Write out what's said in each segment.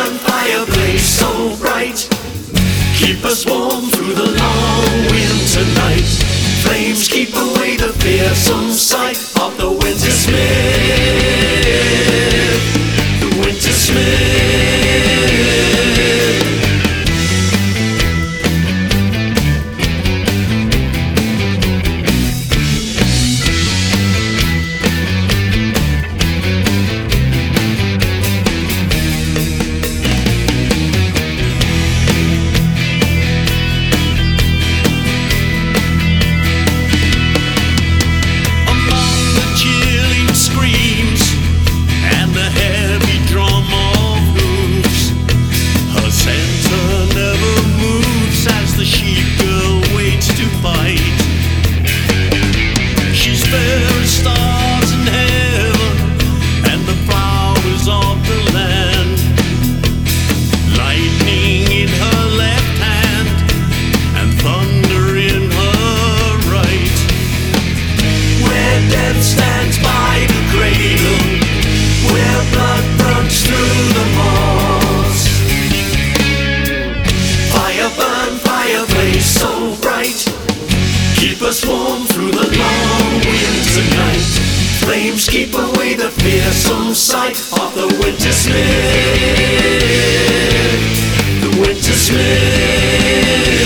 burn, fire blaze so bright. Keep us warm through the long winter night. Flames keep away the fearsome sight of the winter smith. The winter smith. Stands by the cradle, where blood runs through the moss. Fire burn, fire blaze so bright. Keep us warm through the long winter night. Flames keep away the fearsome sight of the winter smith. The winter smith.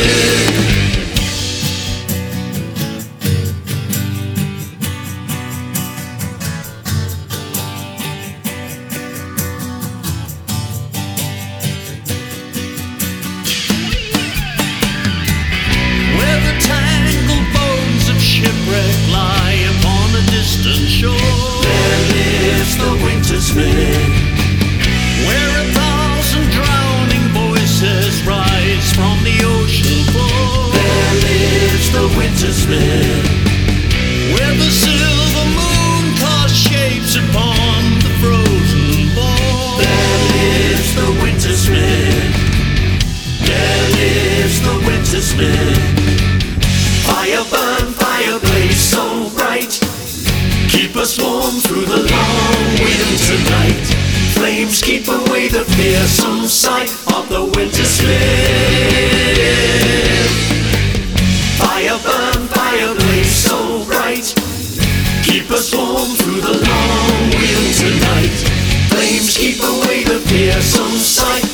Lie upon a distant shore. There lives the winter smith, where 1,000 drowning voices rise from the ocean floor. There lives the winter smith, where the silver moon casts shapes upon the frozen board. There lives the winter smith. There lives the winter smith. Fire burn, fire blaze so bright. Keep us warm through the long winter night. Flames keep away the fearsome sight of the winter smith. Fire burn, fire blaze so bright. Keep us warm through the long winter night. Flames keep away the fearsome sight